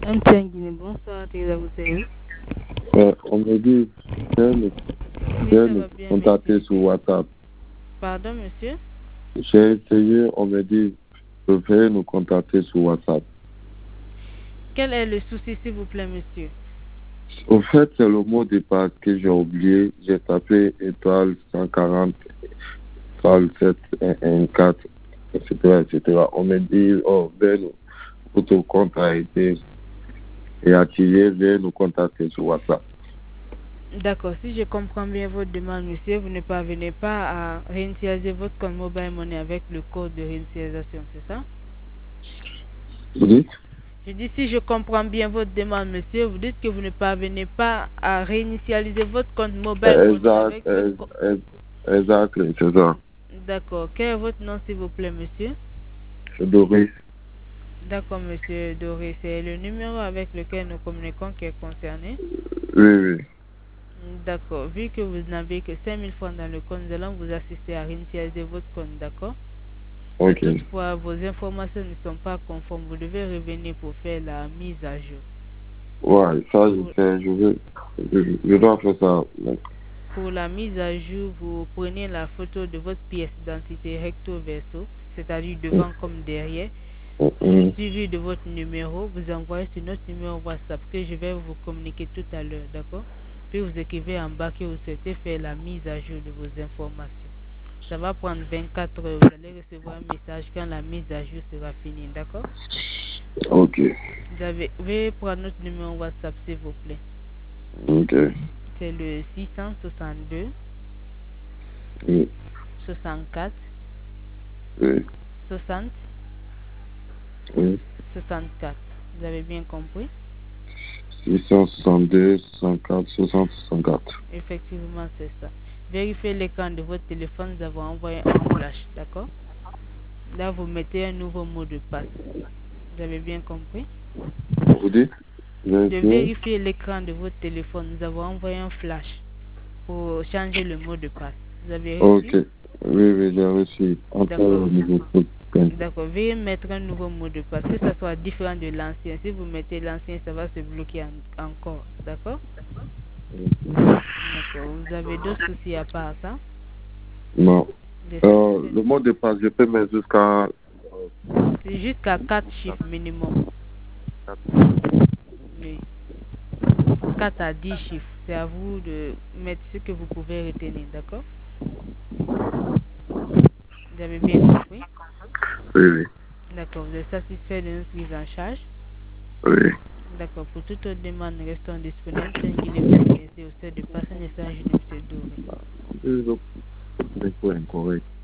MTN Guinée, bonsoir, Théo, vous savez. On me dit de Oui, ça nous va bien, contacter merci. sur WhatsApp. Pardon, monsieur? J'ai essayé, on me dit de nous contacter sur WhatsApp. Quel est le souci, s'il vous plaît, monsieur? Au fait, c'est le mot de passe que j'ai oublié. J'ai tapé étoile 140, étoile 7, 1, 4, etc., etc. On me dit, oh, votre compte a été réactivé, veuillez nous contacter sur WhatsApp. D'accord, si je comprends bien votre demande, monsieur, vous ne parvenez pas à réinitialiser votre compte Mobile Money avec le code de réinitialisation, c'est ça? Vous dites? Je dis, si je comprends bien votre demande, monsieur, vous dites que vous ne parvenez pas à réinitialiser votre compte Mobile Money avec votre code. Exactement, c'est ça. D'accord, quel est votre nom, s'il vous plaît, monsieur? C'est Doris. D'accord, monsieur Doré, c'est le numéro avec lequel nous communiquons qui est concerné. Oui, oui. D'accord, vu que vous n'avez que 5000 francs dans le compte, nous allons vous assister à réinitialiser votre compte, d'accord? Si Ok. toutefois vos informations ne sont pas conformes, vous devez revenir pour faire la mise à jour. Ouais, ça, je Pour, sais, je dois faire ça. pour la mise à jour, vous prenez la photo de votre pièce d'identité recto verso, c'est-à-dire devant comme derrière, suivi de votre numéro, vous envoyez sur notre numéro WhatsApp que je vais vous communiquer tout à l'heure, d'accord? Puis vous écrivez en bas que vous souhaitez faire la mise à jour de vos informations. Ça va prendre 24 heures, vous allez recevoir un message quand la mise à jour sera finie, d'accord? Ok. Veuillez prendre notre numéro WhatsApp, s'il vous plaît. Ok. C'est le 662 Oui. 64 Oui. 60 Oui. 64. Vous avez bien compris? 662, 64, 60, 64. Effectivement, c'est ça. Vérifiez l'écran de votre téléphone, nous avons envoyé un flash, d'accord? Là, vous mettez un nouveau mot de passe. Vous avez bien compris? Vous dites? De Vérifier? vérifier l'écran de votre téléphone, nous avons envoyé un flash pour changer le mot de passe. Vous avez Ok. reçu? Oui, oui, j'ai reçu. Entre D'accord. au niveau de D'accord. Veuillez mettre un nouveau mot de passe, que ça soit différent de l'ancien. Si vous mettez l'ancien, ça va se bloquer encore. D'accord? D'accord. Vous avez d'autres soucis à part ça? Non. Des soucis? Le mot de passe, je peux mettre jusqu'à C'est jusqu'à 4 chiffres minimum. Oui. 4 à 10 chiffres. C'est à vous de mettre ce que vous pouvez retenir, d'accord? Vous avez bien compris? Oui, oui. D'accord. Vous êtes satisfait de notre prise en charge? Oui. D'accord. Pour toute autre demande, nous restons disponibles. Tant qu'il est vous laisser au stade de passer un message de M. Doré. C'est incorrect.